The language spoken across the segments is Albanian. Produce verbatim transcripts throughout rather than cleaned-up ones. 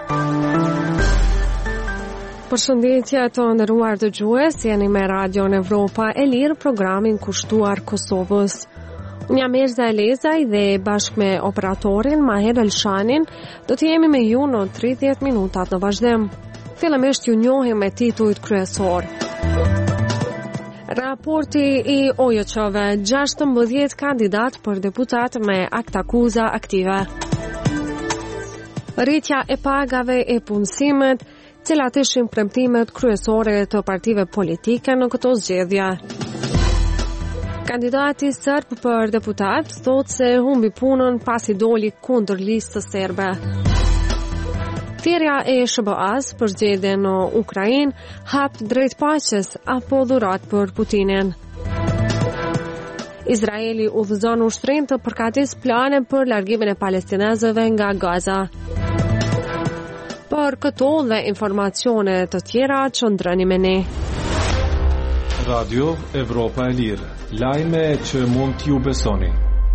Përshëndetje të nderuar dëgjues, jeni me Radion Evropa e Lirë, programin kushtuar Kosovës. Unë jam Erza Elezaj dhe bashkë me operatorin Maher Elshanin do të jemi me ju në tridhjetë minutat në vazhdim. Fillimisht ju njohim me titujt kryesor. Raporti i O J C-ve, gjashtëmbëdhjetë kandidat për deputat me aktakuza aktive. Rritja e pagave e punësimit, cilat ishin premtimet kryesore të partive politike në këto zgjedhje. Kandidati serb për deputat thotë se humbi punën pasi doli kundër listës serbe. Thirrja e S B A-s për zgjedhje në Ukrainë hap drejt paqes apo dhurat për Putinin. Izraeli udhëzon ushtrin të përkatis plane për largimin e palestinezëve nga Gaza. Për këto dhe informacione të tjera qëndroni me ne. Radio Evropa e Lirë, lajme që mund t'ju besoni.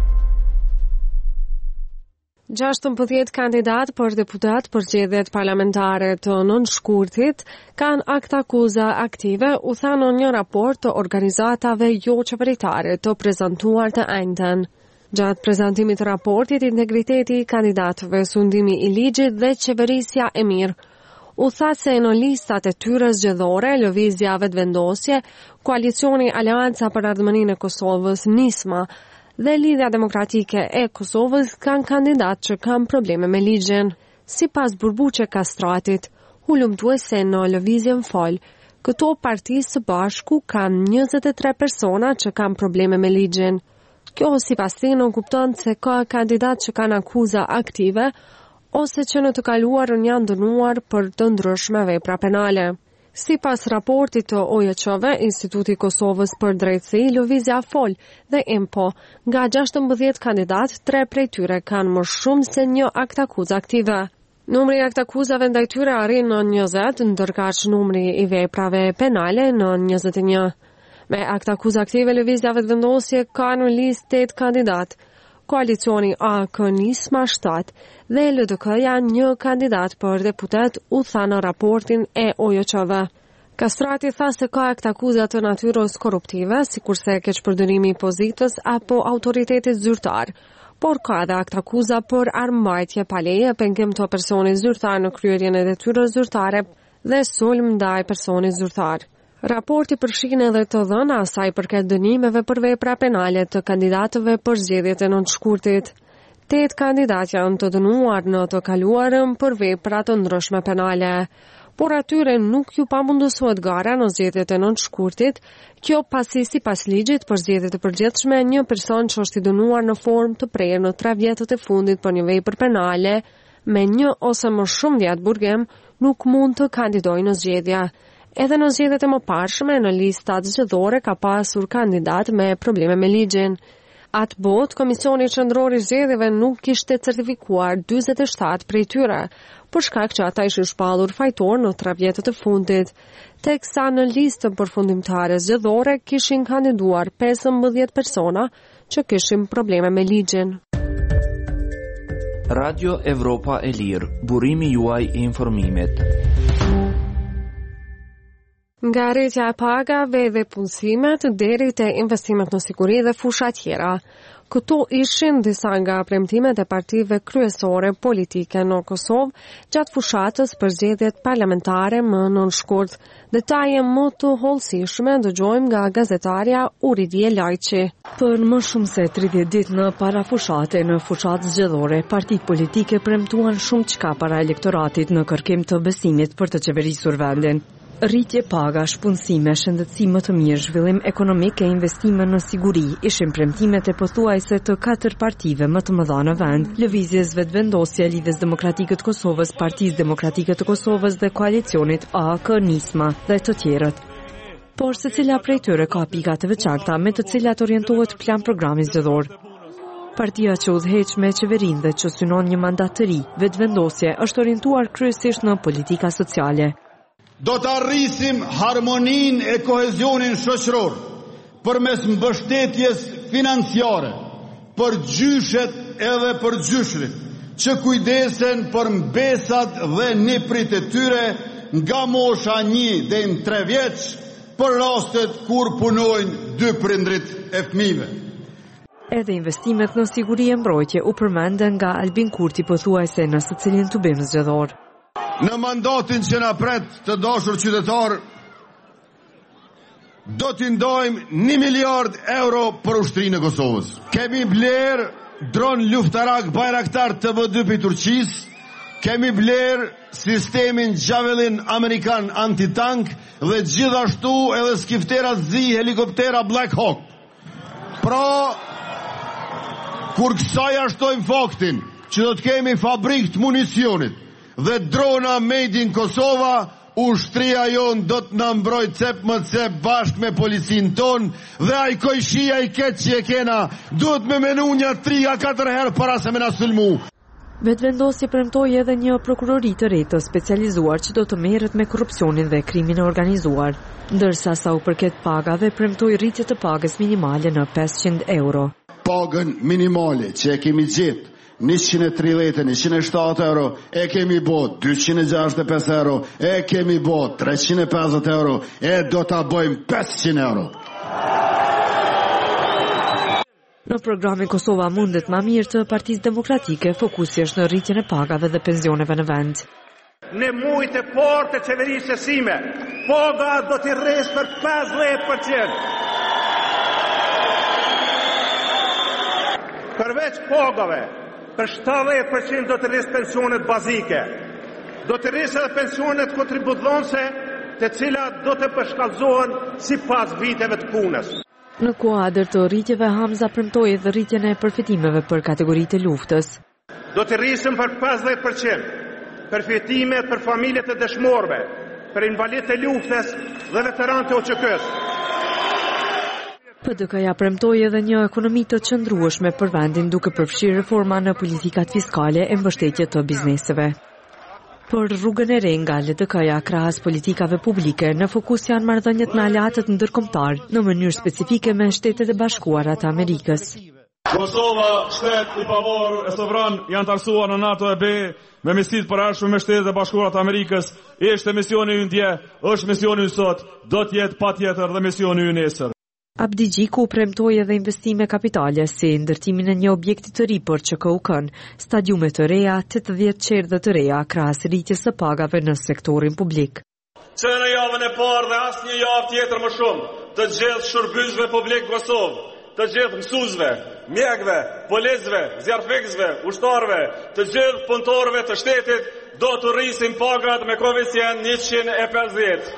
gjashtëmbëdhjetë kandidat për deputat për zgjedhjet parlamentare të nënshkurtit kanë aktakuza aktive, u tha në një raport të organizatave jo qeveritare të prezantuar të njëjtën. Gjatë prezantimit të raportit, integriteti i kandidatëve, sundimi i ligjit dhe qeverisja e mirë, u tha se në listat e tyre zgjedhore, lëvizja vetëvendosje, koalicioni Aleanca për Ardhmërinë e Kosovës, Nisma dhe Lidhja Demokratike e Kosovës kanë kandidat që kanë probleme me ligjin. Sipas Burbuqe Kastratit, hulumtuese në lëvizjen fol, këto parti së bashku kanë njëzet e tre persona që kanë probleme me ligjin. Kjo sipas tij nuk kupton se ka kandidat që kanë akuza aktive ose që në të kaluarën janë dënuar për të ndryshme vepra penale. Sipas raportit të O J C-ve, Instituti i Kosovës për Drejtësi, Lëvizja Fol dhe IMPO, nga gjashtëmbëdhjetë kandidat, tre prej tyre kanë më shumë se një aktakuzë aktive. Numri i aktakuzave ndaj tyre arrin në njëzet, ndërkaq numri i veprave penale në njëzet e një. Me aktakuzë aktive, lëvizja vetëvendosje ka në listë tetë kandidat, koalicioni A K Nisma shtatë dhe L D K-ja një kandidat për deputet, u tha në raportin e O J C-ve. Kastrati tha se ka aktakuza të natyrës korruptive, sikurse keqpërdorimi i pozitës apo autoritetit zyrtar, por ka edhe aktakuza për armbajtje pa leje, pengim të personit zyrtar në kryerjen e detyrës zyrtare dhe sulm ndaj personit zyrtar. Raporti përfshin edhe të dhëna asaj përket dënimeve për vepra penale të kandidatëve për zgjedhjet e nënshkurtit. Tetë kandidat janë të dënuar në të kaluarën për vepra të ndryshme penale, por atyre nuk ju pamundësohet gara në zgjedhjet e nënshkurtit, kjo pasi sipas ligjit për zgjedhjet e përgjithshme një person që është i dënuar në formë të prerë në tre vjetët e fundit për një vepër penale me një ose më shumë vjet burgim nuk mund të kandidojë në zgjedhja. Edhe në zgjedhjet e mëparshme në listat zgjedhore ka pasur kandidat me probleme me ligjin. Atë botë, Komisioni Qendror i Zgjedhjeve nuk kishte certifikuar dyzet e shtatë prej tyre, për shkak që ata ishin shpallur fajtor në tre vjetët e fundit, teksa në listën përfundimtare zgjedhore kishin kandiduar pesëmbëdhjetë persona që kishin probleme me ligjin. Radio Evropa e Lirë, burimi juaj i informimit. Nga rritja e pagave dhe punësimet deri te investimet në siguri dhe fusha tjera. Këto ishin disa nga premtimet e partive kryesore politike në Kosovë gjatë fushatës për zgjedhjet parlamentare më nënshkurt. Detaje më të hollësishme dëgjojmë nga gazetarja Uridje Lajçi. Për më shumë se tridhjetë ditë në para fushate në fushatë zgjedhore, partitë politike premtuan shumë çka para elektoratit në kërkim të besimit për të qeverisur vendin. Rritje pagash, punësime, shëndetësi më të mirë, zhvillim ekonomik e investime në siguri ishin premtimet e pothuajse të katër partive më të mëdha në vend, lëvizjes vetëvendosje, Lidhjes Demokratike të Kosovës, Partisë Demokratike të Kosovës dhe koalicionit A K Nisma dhe të tjerët. Por secila prej tyre ka pika të veçanta me të cilat orientohet plan programi zgjedhor. Partia që udhëheq me qeverinë dhe që synon një mandat të ri, vetëvendosje, është orientuar kryesisht në politika sociale. Do të arrisim harmonin e kohezionin shoqëror përmes mbështetjes financiare për gjyshet edhe për gjyshrit, që kujdesen për mbesat dhe niprit e tyre nga mosha një dhe në tre vjeç për rastet kur punojnë dy prindrit e fëmijëve. Edhe investimet në siguri e mbrojtje u përmenden nga Albin Kurti pothuajse në secilin tubim zgjedhor. Në mandatin që na pret, të dashur qytetar, do t'i ndajmë një miliard euro për ushtrinë e Kosovës. Kemi bler dron luftarak Bayraktar T B dy për Turqisë, kemi bler sistemin Javelin Amerikan antitank dhe gjithashtu edhe skiftera zi helikoptera Black Hawk. Pra, kur kësaj ashtojmë faktin që do të kemi fabrikë të municionit dhe drona made in Kosova, ushtria jonë do të në mbroj cep më cep bashkë me policin tonë dhe aj kojshia i ketë që e kena duhet me menu një tri a katër herë para se me na sulmu. Vetëvendosje premtoi edhe një prokurori të re të specializuar që do të merret me korrupsionin dhe krimin e organizuar, ndërsa sa u përket pagave premtoi rritje të pagës minimale në pesëqind euro. Pagën minimale që e kemi gjetë njëqind e tridhjetë, njëqind e shtatë euro, e kemi bot dyqind e gjashtëdhjetë e pesë euro, e kemi bot treqind e pesëdhjetë euro, e do ta bëjmë pesëqind euro. Në programin Kosova mundet ma mirë të Partisë Demokratike, fokusi është në rritjen e pagave dhe pensioneve në vend. Në mujt e parë të qeverisë sime, paga do t'i rresë për pesëdhjetë përqind. Përveç pagave, për shtatëdhjetë përqind do të rrisë pensionet bazike, do të rrisë edhe pensionet kontributdhonëse, të cilat do të përshkallëzohen si pas viteve të punës. Në kuadër të rritjeve, Hamza premtoi dhe rritjen e përfitimeve për kategoritë e luftës. Do të rrisim për pesëdhjetë përqind përfitimet për familjet e dëshmorëve, për invalidët e luftës dhe veteranët e O Q K-s. P D K-ja premtoi edhe një ekonomi të qëndrueshme për vendin duke përfshirë reforma në politikat fiskale e mbështetje të bizneseve. Për rrugën e re nga L D K-ja krahas politikave publike, në fokus janë marrëdhëniet me aleatët ndërkombëtar, në mënyrë specifike me Shtetet e Bashkuara të Amerikës. Kosova, shtet i pavarur e sovran, janë tarsuar në NATO e B me misit përhershme me Shtetet e Bashkuara të Amerikës. Ishte misioni ynë dje, është misioni ynë sot, do të jetë patjetër dhe misioni ynë nesër. Abdi Gjiku premtoi edhe investime kapitale si ndërtimin e një objekti të ri për Q K U K-n, stadiume të reja, tetëdhjetë qerdhe të reja, krahas rritjes së pagave në sektorin publik. Që në javën e parë dhe asë një javë tjetër më shumë, të gjithë shërbësve publik Kosovë, të gjithë mësuesve, mjekëve, policëve, zjarfikësve, ushtarëve, të gjithë punëtorëve të shtetit, do të rrisim pagat me koeficient njëqind e pesëdhjetë.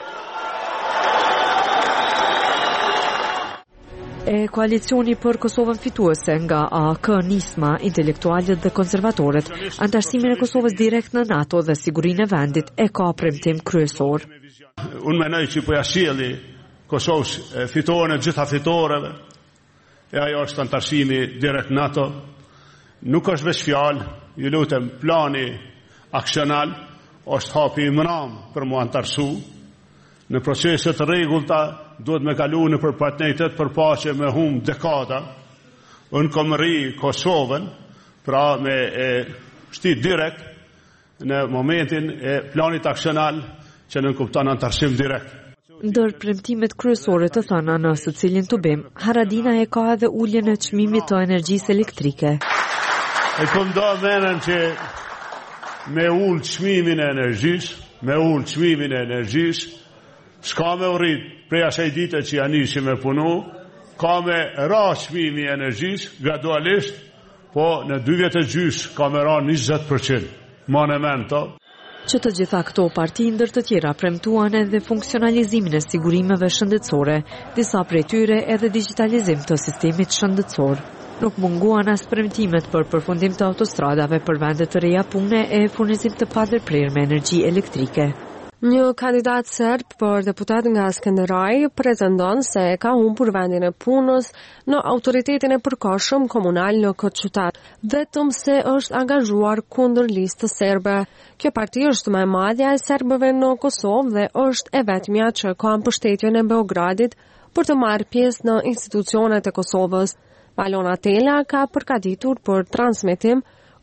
E koalicioni për Kosovën fituese nga A K, Nisma, intelektualët dhe konservatorët, antarësimin e Kosovës direkt në NATO dhe sigurinë e vendit e ka premtim kryesor. Unë menoj që po ja sjellni Kosovës fitoren e gjitha fitoreve, e ajo është antarësimi direkt NATO. Nuk është veç fjalë, ju lutem, plani aksional është hapi i mëram për mu antarësu. Në proceset rregullta duhet me kalu në për partneritet për paqe me hum dekada. Unë kom rri Kosovën, pra me e, shtit direkt në momentin e planit aksional që në kupton antarësim direkt. Ndër premtimet kryesore të thëna në secilin tubim, Haradina e ka edhe uljen e çmimit të energjisë elektrike. E kom do menen që me ullë çmimin e energjisë, me ullë çmimin e energjisë, s'ka me urrit prej asaj dite që janë ishi me punu, ka me ra çmimi i energjisë gradualisht, po në dy vjet e gjys ka me ra njëzet përqind. Monumento. Që të gjitha këto parti ndër të tjera premtuan edhe funksionalizimin e sigurimeve shëndetësore, disa prej tyre edhe digitalizim të sistemit shëndetësor. Nuk munguan as premtimet për përfundim të autostradave për vende të reja pune e furnizim të padërprer me energji elektrike. Një kandidat serb për deputat nga Skënderaj pretendon se ka humbur vendin e punës në autoritetin e përkohshëm komunal në këtë qytet, vetëm se është angazhuar kundër listës serbe. Kjo parti është më e madhja e serbëve në Kosovë dhe është e vetmja që ka mbështetjen e Beogradit për të marrë pjesë në institucionet e Kosovës. Valona Tela ka përgatitur për transmetim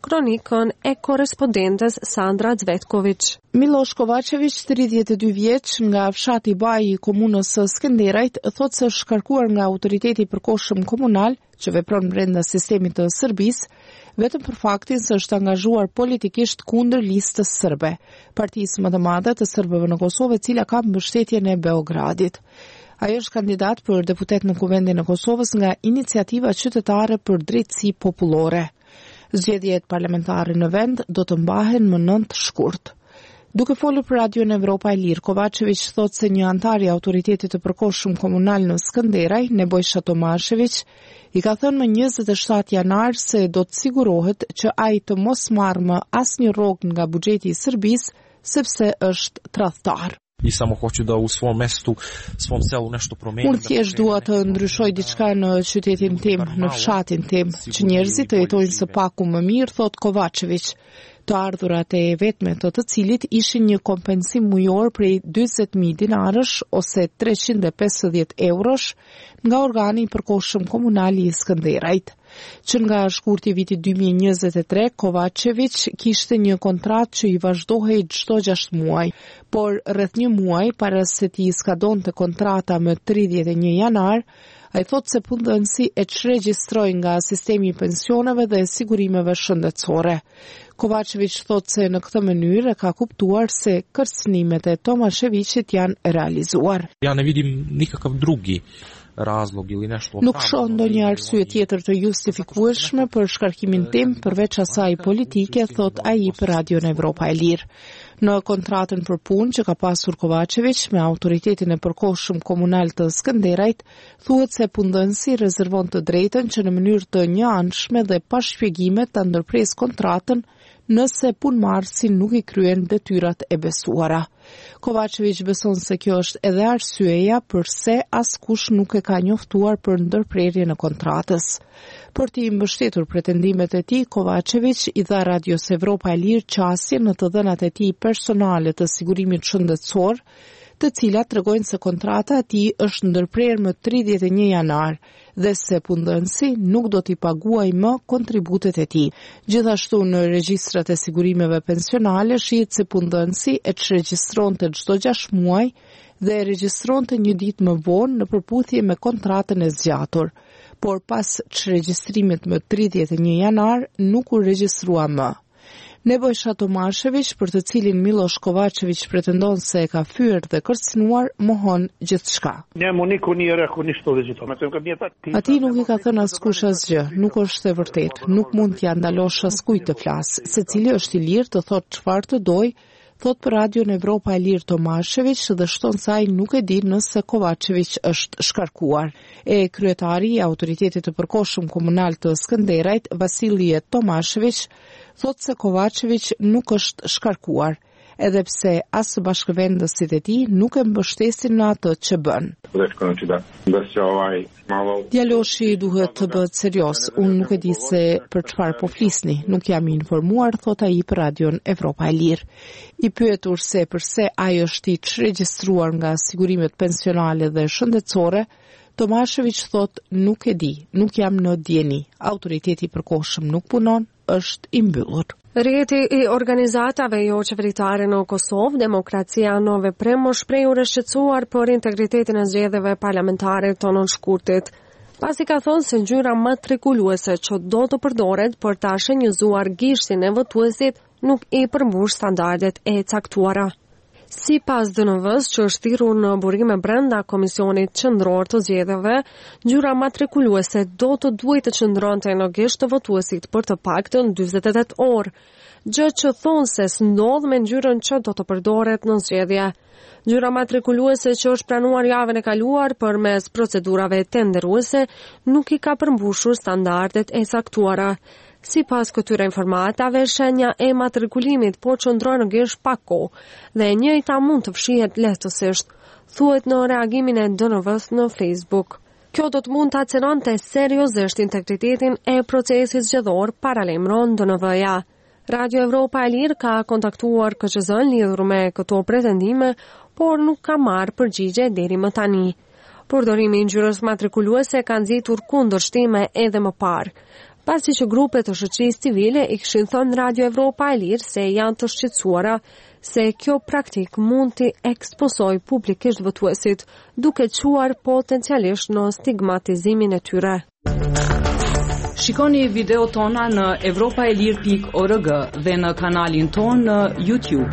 kronikën e korrespondentes Sandra Cvetković. Miloš Kovačević, tridhjetë e dy vjeç, nga fshati Baji i komunës së Skënderajt, thotë se është shkarkuar nga autoriteti përkohshëm komunal që vepron brenda sistemit të Serbisë, vetëm për faktin se është angazhuar politikisht kundër listës serbe, partisë më të madhe të serbëve në Kosovë, e cila ka mbështetjen e Beogradit. Ai është kandidat për deputet në Kuvendin e Kosovës nga Iniciativa Qytetare për Drejtësi Popullore. Zgjedhjet parlamentare në vend do të mbahen më nëntë shkurt. Duke folur për Radion Evropa e Lirë, Kovačević thotë se një antar i autoritetit të përkohshëm komunal në Skënderaj, Nebojša Tomashević, i ka thënë më njëzet e shtatë janar se do të sigurohet që ai të mos marrë më asnjë rrogë nga buxheti i Serbisë, sepse është tradhtar. I samo hoću da u svom mestu, svom selu nešto promenim. Unë thjesht dua të ndryshoj diçka në qytetin tim, në fshatin tim, që njerëzit të jetojnë së paku më mirë, thot Kovačević. Të ardhurat e vetme të të cilit ishin një kompensim mujor prej dyzet mijë dinarësh ose treqind e pesëdhjetë eurosh nga organi i përkohshëm komunal i Skënderajt. Që nga shkurti vitit dy mijë e njëzet e tre, Kovačević kishte një kontratë që i vazhdohej çdo gjashtë muaj, por rreth një muaj para se t'i skadonte kontrata më tridhjetë e një janar, ai thotë se punëdhënësi e çregjistroi nga sistemi i pensioneve dhe sigurimeve shëndetësore. Kovačević thotë se në këtë mënyrë ka kuptuar se kërcënimet e Tomashevićit janë realizuar. Ja ne vidim nikakav drugi razlog ili nešto. Nuk shoh ndonjë arsye tjetër të justifikueshme për shkarkimin tim përveç asaj politike, thot ai për Radion Evropa e Lirë. Në kontratën për punë që ka pasur Kovačević me autoritetin e përkohshëm komunal të Skënderajt, thuhet se punëdhënësi rezervon të drejtën që në mënyrë të njëanshme dhe pa shpjegime ta ndërpresë kontratën nëse punëmarrësi nuk i kryen detyrat e besuara. Kovačević beson se kjo është edhe arsyeja pse askush nuk e ka njoftuar për ndërprerje në kontratës. Për t'i mbështetur pretendimet e tij, Kovačević i dha Radios Evropa e Lirë qasje në të dhënat e tij personale të sigurimit shëndetësor, të cilat tregojnë se kontrata e tij është ndërprerë më tridhjetë e një janar dhe se punëdhënësi nuk do t'i paguaj më kontributet e tij. Gjithashtu në regjistrat e sigurimeve pensionale shihet se punëdhënësi e çregjistronte çdo gjashtë muaj dhe e regjistronte një ditë më vonë në përputhje me kontratën e zgjatur, por pas çregjistrimit më tridhjetë e një janar nuk u regjistrua më. Nebojša Tomashević, për të cilin Miloš Kovačević pretendon se e ka fyer dhe kërcënuar, mohon gjithçka. Ati nuk i ka thënë askush asgjë, nuk është e vërtetë, nuk mund t'ja ndalosh askujt të flasë, secili është i lirë të thotë çfarë të dojë, thot për Radion Evropa e Lirë Tomashević dhe shton se ai nuk e di nëse Kovačević është shkarkuar. E kryetari i autoritetit të përkohshëm komunal të Skënderajt, Vasilije Tomashević, thot se Kovačević nuk është shkarkuar, edhe pse as bashkëvendësit e tij nuk e mbështesin në atë që bën. Djaloshi duhet të bëhet serioz. Unë nuk e di se për çfarë po flisni, nuk jam i informuar, thot ai për Radion Evropa e Lirë. I pyetur se përse ai është i çregjistruar nga sigurimet pensionale dhe shëndetësore, Tomashević thot nuk e di, nuk jam në dieni. Autoriteti i përkohshëm nuk punon, është i mbyllur. Rrjeti i organizatave jo qeveritare në Kosovë, Demokracia në Veprim, është shprehur e shqetësuar për integritetin e zgjedhjeve parlamentare të nënshkurtit. Pasi ka thënë se ngjyra matrikuluese që do të përdoret për ta shenjëzuar gishtin e votuesit nuk i përmbush standardet e caktuara. Si pas D N V-s që është thirrur në burime brenda Komisionit Qendror të Zgjedhjeve, ngjyra matrikuluese do të duhet të qëndronte në gisht të votuesit për të paktën dyzet e tetë orë, gjë që thonë se s'ndodh me ngjyrën që do të përdoret në zgjedhje. Ngjyra matrikuluese që është pranuar javën e kaluar përmes procedurave tenderuese nuk i ka përmbushur standardet e caktuara. Si pas këtyre informatave, shenja e matrikulimit po qëndron në gisht pa kohë dhe e njëjta mund të fshihet lehtësisht, thuhet në reagimin e D N V-s në Facebook. Kjo do të mund të acenonte seriozisht integritetin e procesit zgjedhor, paralajmëron D N V-ja. Radio Evropa e Lirë ka kontaktuar K Q Z-n lidhur me këto pretendime, por nuk ka marrë përgjigje deri më tani. Përdorimi i ngjyrës matrikuluese ka nxitur kundërshtime edhe më parë. pasi që grupet të shoqërisë civile i kishin thënë Radio Evropa e Lirë se janë të shqetësuara se kjo praktik mund të ekspozoj publikisht votuesit, duke quar potencialisht në stigmatizimin e tyre. Shikoni video tona në evropaelir pikë org dhe në kanalin ton në YouTube.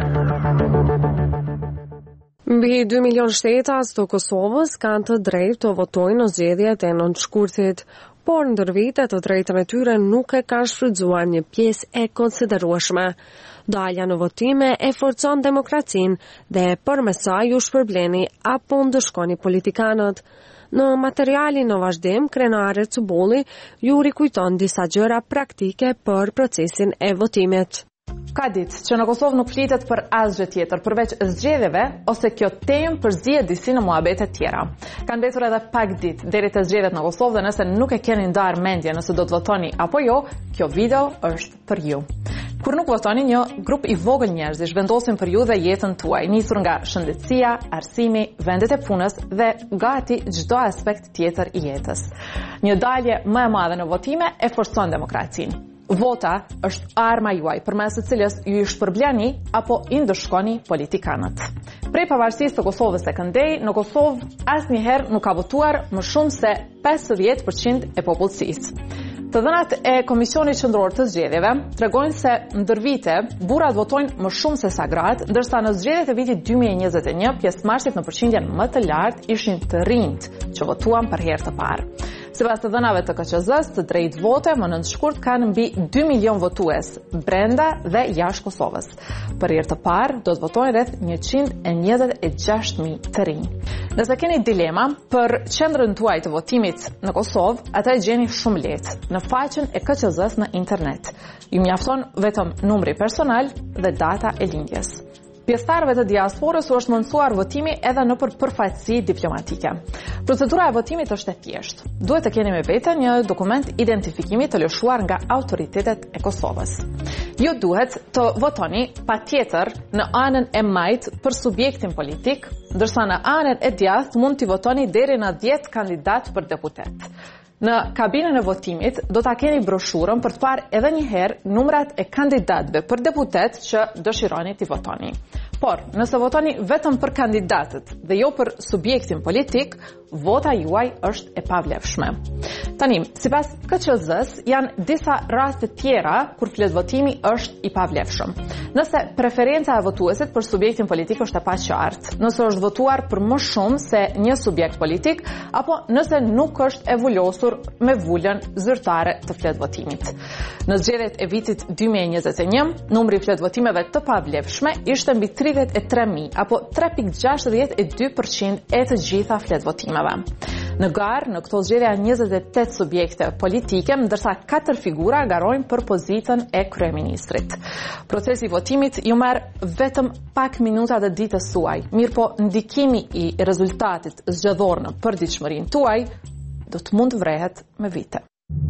Mbi dy milion shtetas të Kosovës kanë të drejtë të votojnë në zgjedhjet e nëntëshkurtit, por ndër vite të drejtën e tyre nuk e kanë shfrytzuar një pjesë e konsiderueshme. Dalja në votime e forcon demokracinë dhe përmes saj ju shpërbleni apo ndëshkoni politikanët. Në materialin në vazhdim, krenare Cubolli ju rikujton disa gjëra praktike për procesin e votimit. Ka ditë që në Kosovë nuk flitet për asgjë tjetër përveç zgjedhjeve ose kjo temë përzihet disi në muhabete tjera. Kanë mbetur edhe pak ditë deri te zgjedhjet në Kosovë dhe nëse nuk e keni ndarë mendje nëse do të votoni apo jo, kjo video është për ju. Kur nuk votoni, një grup i vogël njerëzish vendosin për ju dhe jetën tuaj, nisur nga shëndetësia, arsimi, vendet e punës dhe gati çdo aspekt tjetër i jetës. Një dalje më e madhe në votime e forcon demokracinë. Vota është arma juaj përmes së cilës ju i shpërbleni apo i ndëshkoni politikanët. Prej pavarësisë të Kosovës së këndej, në Kosovë asnjëherë nuk ka votuar më shumë se pesëdhjetë përqind e popullsisë. Të dhënat e Komisionit Qendror të Zgjedhjeve tregojnë se ndër vite burrat votojnë më shumë se sa gratë, ndërsa në zgjedhjet e vitit dy mijë e njëzet e një pjesëmarrësit në përqindjen më të lartë ishin të rinjt që votuan për herë të parë. Sipas të dhënave të K Q Z-s, të drejtë vote më nëntëshkurt kanë mbi dy milion votues brenda dhe jashtë Kosovës. Për herë të parë do të votojnë rreth njëqind e njëzet e gjashtë mijë të rinj. Nëse keni dilema për qendrën tuaj të votimit në Kosovë, atë e gjeni shumë lehtë në faqen e K Q Z-s në internet. Ju mjafton vetëm numri personal dhe data e lindjes. Pjesëtarëve të diasporës u është mundësuar votimi edhe nëpër përfaqësi diplomatike. Procedura e votimit është e thjeshtë. Duhet të keni me vete një dokument identifikimi të lëshuar nga autoritetet e Kosovës. Ju duhet të votoni patjetër në anën e majtë për subjektin politik, ndërsa në anën e djathtë mund t'i votoni deri në dhjetë kandidat për deputet. Në kabinën e votimit do ta keni broshurën për të parë edhe një herë numrat e kandidatëve për deputet që dëshironi t'i votoni. Por, nëse votoni vetëm për kandidatët dhe jo për subjektin politik, vota juaj është e pavlefshme. Tani, sipas K Q Z-s, janë disa raste tjera kur flet votimi është i pavlefshëm. Nëse preferenca e votuesit për subjektin politik është e paqartë, nëse është votuar për më shumë se një subjekt politik, apo nëse nuk është e vullosur me vullën zyrtare të flet votimit. Në zgjedhjet e vitit dy mijë e njëzet e një, numri i flet votimeve të pavlefshme ishte mbi tridhjetë e tre mijë apo tre pikë gjashtëdhjetë e dy përqind e të gjitha flet votimeve. Në garë, në këto zgjedhje janë njëzet e tetë subjekte politike, ndërsa katër figura garojnë për pozitën e kryeministrit. Procesi i votimit ju merr vetëm pak minuta të ditës suaj, mirë po ndikimi i rezultatit zgjedhor në përditshmërinë tuaj do të mund vrehet me vite.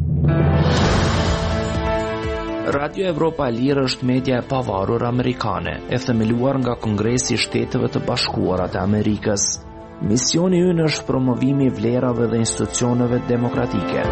Radio Evropa e Lirë është media e pavarur amerikane, e themeluar nga Kongresi i Shteteve të Bashkuara të Amerikës. Misioni ynë është promovimi i vlerave dhe institucioneve demokratike.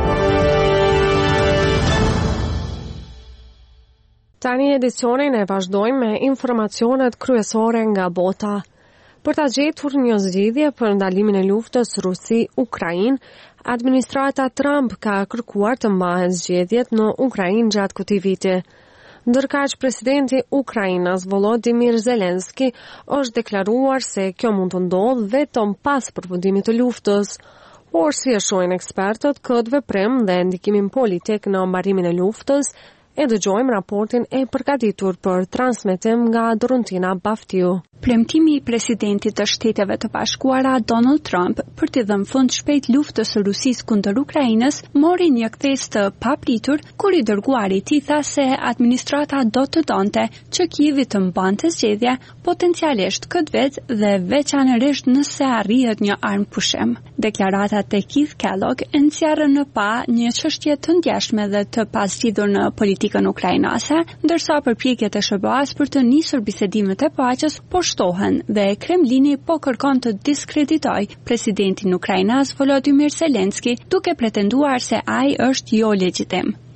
Tani edicionin e vazhdojmë me informacionet kryesore nga bota. Për ta gjetur një zgjidhje për ndalimin e luftës Rusi-Ukrainë, administrata Trump ka kërkuar të mbahen zgjedhjet në Ukrainë gjatë këtij viti. Ndërkaq presidenti Ukrainës Volodymyr Zelensky është deklaruar se kjo mund të ndodhë vetëm pas përfundimit të luftës, por si e shohin ekspertët, këtë veprim dhe ndikimin politik në mbarimin e luftës, e dëgjojmë raportin e përgatitur për transmetim nga Dorontina Baftiu. Premtimi i presidentit të Shteteve të Bashkuara Donald Trump për të dhënë fund shpejt luftës së Rusisë kundër Ukrainës mori një kthes të papritur kur i dërguari i tij tha se administrata do të donte që Kievi të mbante zgjedhje potencialisht këtë vit dhe veçanërisht nëse arrihet një armpushim. Deklaratat e Keith Kellogg nxjerrën në pa një çështje të ndjeshme dhe të pazgjedhur në politikën ukrainase, ndërsa përpjekjet e S B A-s për të nisur bisedimet e paqes po shtohen dhe Kremlini po kërkon të diskreditoj presidentin ukrainas Volodymyr Zelensky duke pretenduar se ai është jo legjitim.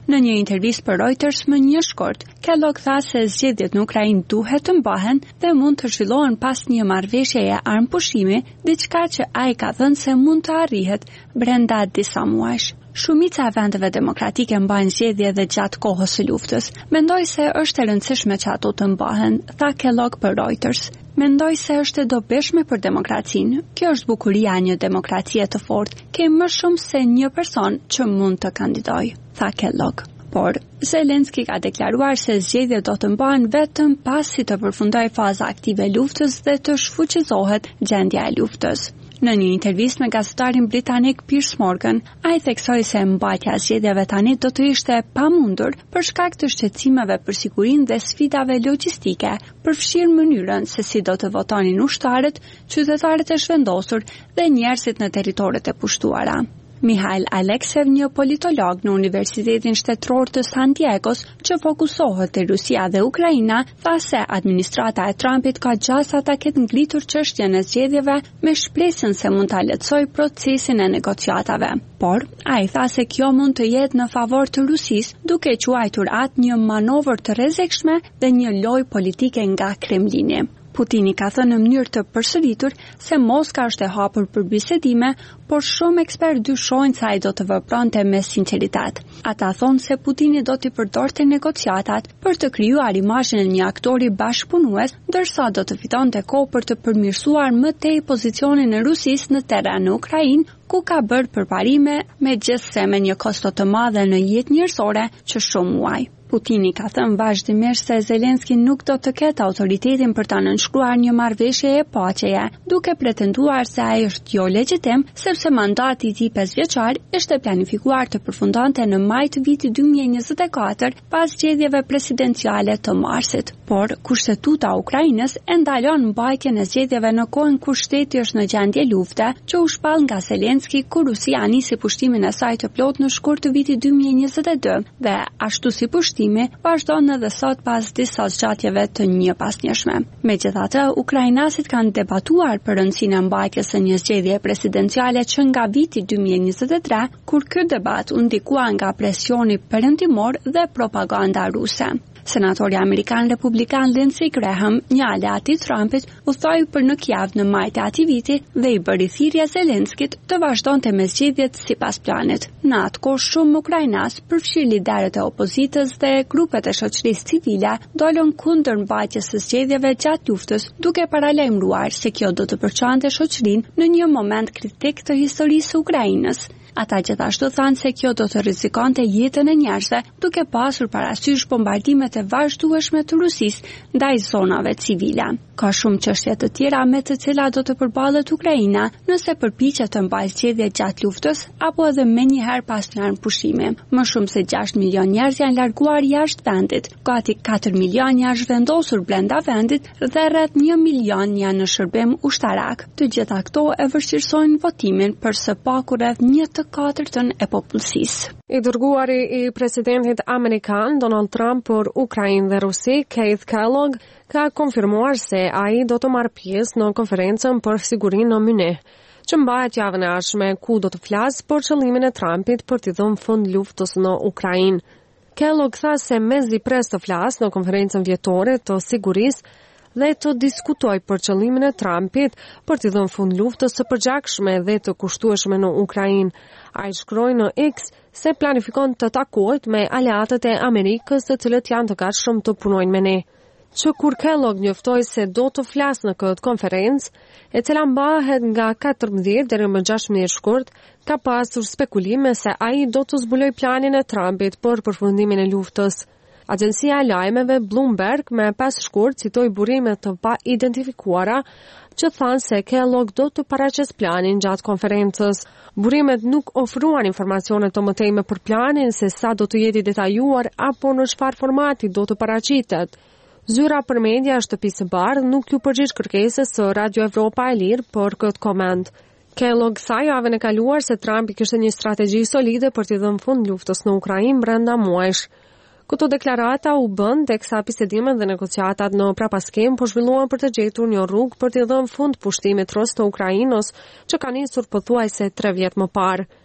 Në një intervistë për Reuters më një shkurt, Kellogg tha se zgjedhjet në Ukrainë duhet të mbahen dhe mund të zhvillohen pas një marrëveshjeje armpushimi, diçka që ai ka thënë se mund të arrihet brenda disa muajsh. Shumica e vendeve demokratike mbajnë zgjedhje dhe gjatë kohës së luftës. Mendoj se është e rëndësishme që ato të mbahen, tha Kellogg për Reuters. Mendoj se është e dobishme për demokracinë. Kjo është bukuria e një demokracie të fortë. Ke më shumë se një person që mund të kandidojë, tha Kellogg. Por Zelenski ka deklaruar se zgjedhjet do të mbahen vetëm pasi të përfundojë faza aktive e luftës dhe të shfuqizohet gjendja e luftës. Në një intervistë me gazetarin britanik Piers Morgan, ai theksoi se mbajtja e zgjedhjeve tani do të ishte e pamundur për shkak të shqetësimeve për sigurinë dhe sfidave logjistike, përfshirë mënyrën se si do të votonin ushtarët, qytetarët e zhvendosur dhe njerëzit në territoret e pushtuara. Mihail Aleksev, një politolog në Universitetin Shtetëror të San Diegos, që fokusohet te Rusia dhe Ukraina, tha se administrata e Trumpit ka gjasa ta ketë ngritur çështjen e zgjedhjeve me shpresën se mund ta lehtësojë procesin e negociatave. Por ai tha se kjo mund të jetë në favor të Rusisë, duke quajtur atë një manovër të rrezikshme dhe një lojë politike nga Kremlini. Putini ka thënë në mënyrë të përsëritur se Moska është e hapur për bisedime, por shumë ekspertë dyshojnë se ai do të vepronte me sinqeritet. Ata thonë se Putini do t'i përdorte negociatat për të krijuar imazhin e një aktori bashkëpunues, ndërsa do të fitonte kohë për të përmirësuar më tej pozicionin e Rusisë në terren në Ukrainë, ku ka bërë përparime megjithëse me një kosto të madhe në jetë njerëzore që shumë muaj. Putini ka thënë vazhdimisht se Zelenski nuk do të ketë autoritetin për ta nënshkruar një marrëveshje e paqeje, duke pretenduar se ai është jo legjitim, sepse mandati i tij pesëvjeçar ishte planifikuar të përfundonte në maj të vitit dy mijë e njëzet e katër pas zgjedhjeve presidenciale të marsit. Por kushtetuta e Ukrainës e ndalon mbajtjen e zgjedhjeve në kohën kur shteti është në gjendje lufte, që u shpall nga Zelenski kur Rusia nisi pushtimin e saj të plotë në shkurt të vitit dy mijë e njëzet e dy dhe ashtu si pushtimi vazhdon edhe sot pas disa zgjatjeve të njëpasnjëshme. Megjithatë, ukrainasit kanë debatuar për rëndësinë e mbajtjes së një zgjedhje presidenciale që nga viti dy mijë e njëzet e tre, kur ky debat u ndikua nga presioni perëndimor dhe propaganda ruse. Senatori amerikan republikan Lindsey Graham, një aleat i Trumpit, u thoi për në Kiev në maj të atij viti dhe i bëri thirrje Zelenskit të vazhdonte me zgjedhjet sipas planit. Në atë kohë shumë ukrainas, përfshirë liderët e opozitës dhe grupet e shoqërisë civile, dolën kundër mbajtjes së zgjedhjeve gjatë luftës, duke paralajmëruar se kjo do të përçante shoqërinë në një moment kritik të historisë së Ukrainës. Ata gjithashtu thanë se kjo do të rrezikonte jetën e njerëzve, duke pasur parasysh bombardimet e vazhdueshme të Rusisë ndaj zonave civile. Ka shumë çështje të tjera me të cilat do të përballet Ukraina nëse përpiqet të mbajë zgjedhje gjatë luftës apo edhe menjëherë pas një armpushimi. Më shumë se gjashtë milion njerëz janë larguar jashtë vendit, gati katër milion janë zhvendosur brenda vendit dhe rreth një milion janë në shërbim ushtarak. Të gjitha këto e vështirësojnë votimin për së paku rreth një të katërtën e popullsisë. I dërguari i presidentit amerikan Donald Trump për Ukrainë dhe Rusi, Keith Kellogg, ka konfirmuar se ai do të marrë pjesë në konferencën për sigurinë në Munich, që mbahet javën e ardhshme, ku do të flasë për qëllimin e Trumpit për t'i dhënë fund luftës në Ukrainë. Kellogg tha se mezi pres të flasë në konferencën vjetore të sigurisë dhe të diskutoj për qëllimin e Trumpit për t'i dhënë fund luftës së përgjakshme dhe të kushtueshme në Ukrainë. Ai shkroi në X se planifikon të takohet me aleatët e Amerikës, të cilët janë të gatshëm të punojnë me ne. Që kur Kellogg njoftoi se do të flasë në këtë konferencë, e cila mbahet nga katërmbëdhjetë deri më gjashtëmbëdhjetë shkurt, ka pasur spekulime se ai do të zbulojë planin e Trumpit për përfundimin e luftës. Agjencia e lajmeve Bloomberg me pas shkurt citoi burime të pa identifikuara që thanë se Kellogg do të paraqes planin gjatë konferencës. Burimet nuk ofruan informacione të mëtejme për planin, se sa do të jeti detajuar apo në çfarë formati do të paraqitet. Zyra për media shtëpisë së bardhë nuk ju përgjigj kërkesës së Radio Evropa e Lirë për këtë koment. Kellogg tha javën e kaluar se Trumpi kishte një strategji solide për t'i dhënë fund luftës në Ukrainë brenda muajsh. Këto deklarata u bën teksa bisedimet dhe negociatat në prapaskem po zhvilluan për të gjetur një rrugë për t'i dhënë fund pushtimit rus të Ukrainës, që ka nisur pothuajse tre vjet më parë.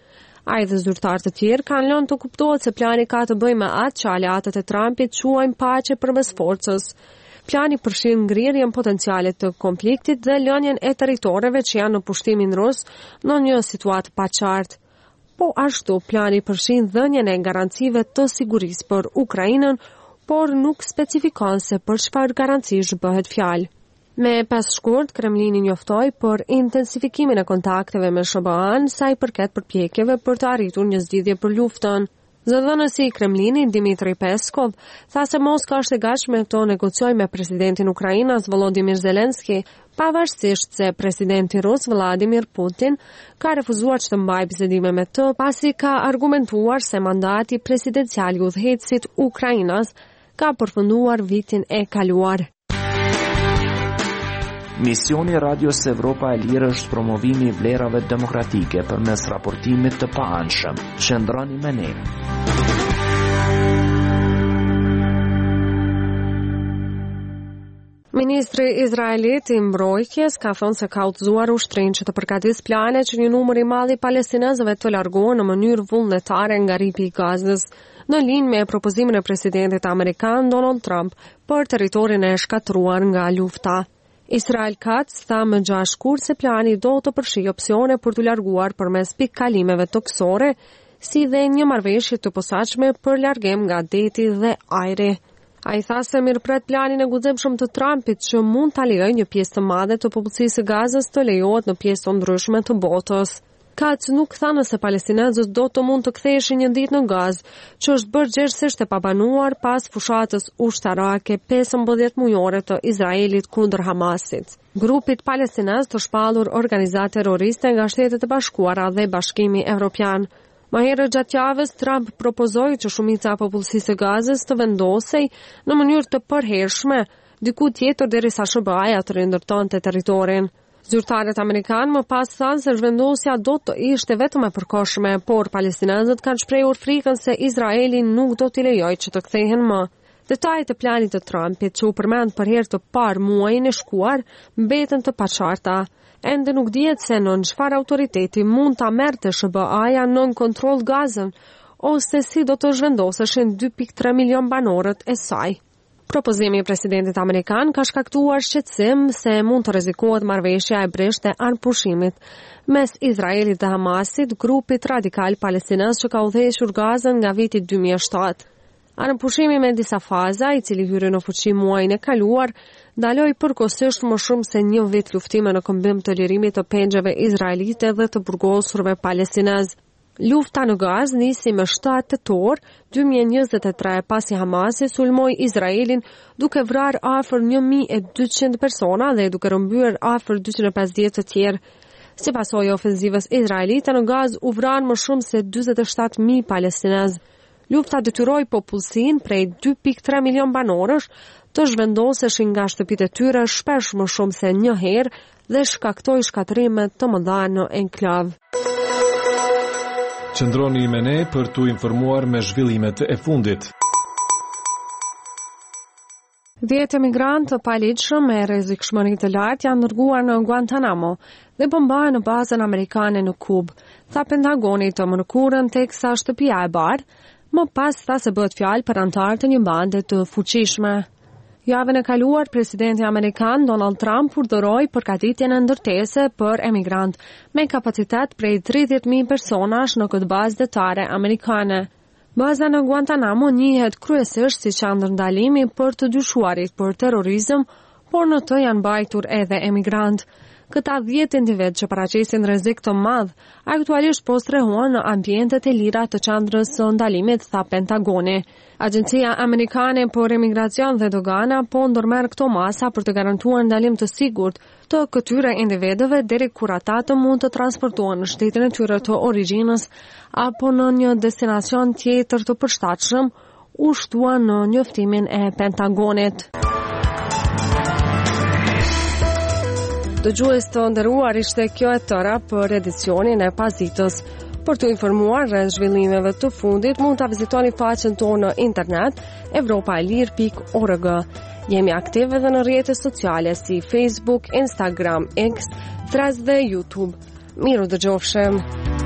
Ai dhe zyrtarë të tjerë kanë lënë të kuptohet se plani ka të bëjë me atë që aleatët e Trumpit quajnë paqe përmes forcës. Plani përfshin ngrirjen potenciale të konfliktit dhe lënien e territoreve që janë në pushtimin rus në një situatë paqartë. Po ashtu plani përfshin dhënien e garancive të sigurisë për Ukrainën, por nuk specifikon se për çfarë garancish bëhet fjalë. Me pas shkurt, Kremlini njoftoi për intensifikimin e kontakteve me S B A-n sa i përket përpjekjeve për të arritur një zgjidhje për luftën. Zëdhënësi i Kremlinit Dmitri Peskov tha se Moskva është e gatshme të negociojë me presidentin Ukrainës Volodymyr Zelensky, pavarësisht se presidenti rus Vladimir Putin ka refuzuar që të mbajë bisedime me të, pasi ka argumentuar se mandati presidencial i udhëheqësit Ukrainës ka përfunduar vitin e kaluar. Misioni Radios Evropa e Lirë është promovimi i vlerave demokratike përmes raportimit të paanshëm. Qëndroni me ne. Ministri izraelit i mbrojtjes ka thënë se ka udhëzuar ushtrinë që të përgatis plane që një numër i madh i palestinezëve të largohen në mënyrë vullnetare nga ripi i Gazës, në linjë me propozimin e presidentit amerikan Donald Trump për territorin e shkatruar nga lufta. Israel Katz tha më gjashtë se plani do të përfshijë opsione për të larguar përmes pikkalimeve toksore, si dhe një marrëveshje të posaçme për largim nga deti dhe ajri. Ai tha se mirëpret planin e guximshëm të Trumpit që mund ta lejojë një pjesë të madhe të popullsisë së Gazës të lejohet në pjesë të ndryshme të botës. Katz nuk tha nëse palestinezët do të mund të ktheheshin një ditë në Gazë, që është bërë gjithsesi e pabanuar pas fushatës ushtarake pesëmbëdhjetë mujore të Izraelit kundër Hamasit. Grupit palestinez të shpallur organizatë terroriste nga Shtetet e Bashkuara dhe Bashkimi Evropian. Më herët gjatë javës, Trump propozoi që shumica e popullsisë së Gazës të vendosej në mënyrë të përhershme diku tjetër derisa S B A-ja të rindërtonte territorin. Zyrtarët amerikanë më pas thanë se zhvendosja do të ishte vetëm e përkohshme, por palestinezët kanë shprehur frikën se Izraeli nuk do t'i lejojë që të kthehen më. Detajet e planit të Trumpit që u përmend për herë të parë muajin e shkuar mbeten të paqarta. Ende nuk dihet se në çfarë autoriteti mund ta merrte S B A-ja nën kontroll Gazën ose si do të zhvendoseshin dy pikë tre milion banorët e saj. Propozimi i presidentit amerikan ka shkaktuar shqetësim se mund të rrezikohet marrëveshja e breshtë e anëpushimit mes Izraelit dhe Hamasit, grupit radikal palestinez që ka udhëhequr Gazën nga viti dy mijë e shtatë. Anëpushimi me disa faza, i cili hyri në fuqi muajin e kaluar, ndaloi përkohësisht më shumë se një vit luftime në këmbim të lirimit të pengjeve izraelite dhe të burgosurve palestinez. Lufta në Gazë nisi më shtatë tetor dy mijë e njëzet e tre pasi Hamasi sulmoi Izraelin duke vrarë afër një mijë e dyqind persona dhe duke rrëmbyer afër dyqind e pesëdhjetë të tjerë. Si pasojë ofenzivës izraelite në Gazë u vranë më shumë se dyzet e shtatë mijë palestinez. Lufta detyroi popullsinë prej dy pikë tre milion banorësh të zhvendoseshin nga shtëpitë e tyre shpesh më shumë se një herë dhe shkaktoi shkatërime të mëdha në enklav. Qëndroni me ne për t'u informuar me zhvillimet e fundit. Dhjetë emigrantë të paligjshëm me rrezikshmëri të lartë janë dërguar në Guantanamo dhe bombahen në bazën amerikane në Kubë, tha Pentagoni të mërkurën teksa shtëpia e bardhë, më pas tha se bëhet fjalë për anëtarë të një bande të fuqishme. Javën e kaluar, presidenti amerikan Donald Trump urdhëroi përgatitjen e ndërtese për emigrantë me kapacitet prej tridhjetë mijë personash në këtë bazë detare amerikane. Baza në Guantanamo njihet kryesisht si qendër ndalimi për të dyshuarit për terrorizëm, por në të janë mbajtur edhe emigrantë. Këta dhjetë individ që paraqesin rrezik të madh, aktualisht po strehuan në ambientet e lira të qendrës së ndalimit, tha Pentagoni. Agjencia Amerikane për Emigracion dhe Dogana po ndërmerr këto masa për të garantuar ndalim të sigurt të këtyre individëve deri kur ata të mund të transportohen në shtetin e tyre të origjinës apo në një destinacion tjetër të përshtatshëm, u shtua në njoftimin e Pentagonit. Dëgjues të nderuar, ishte kjo e tëra për edicionin e pasditës. Për të informuar rreth zhvillimeve të fundit, mund ta vizitoni faqen tonë në internet evropaelir pikë org. Jemi aktive edhe në rrjetet sociale si Facebook, Instagram, X, Threads dhe YouTube. Miru dëgjofshim.